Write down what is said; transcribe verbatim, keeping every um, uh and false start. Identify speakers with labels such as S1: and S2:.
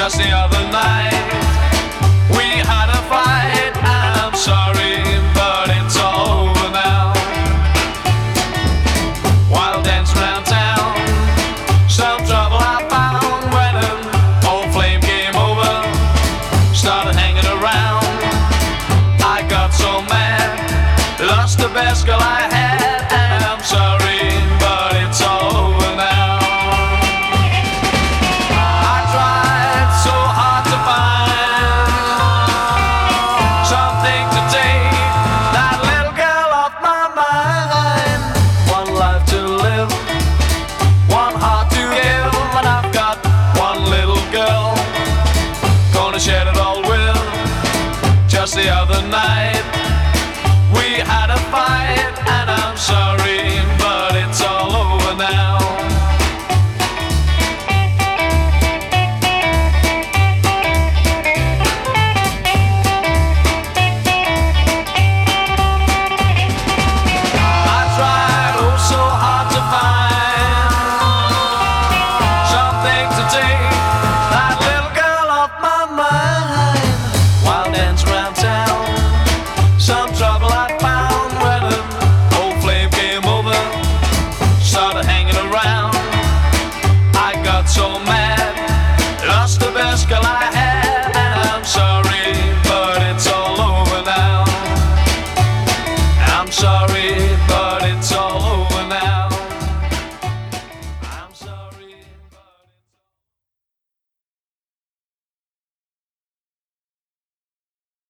S1: Just the other night we had a fight, and I'm sorry, but it's all over now. While dancing around town, some trouble I found when an old flame came over, started hanging around. I got so mad, lost the best girl I had, and I'm sorry, but it's all over now. I tried so hard to find something to take that little girl off my mind. One life to live, one heart to give, and I've got one little girl, gonna share it all with. Just the other night we had a fight, and I'm sorry, but it's all over now. I tried oh so hard to find something to take that little girl off my mind. While dancing around town, some trouble I found when an old flame came over, started hanging around. I got so mad, lost the best girl I had.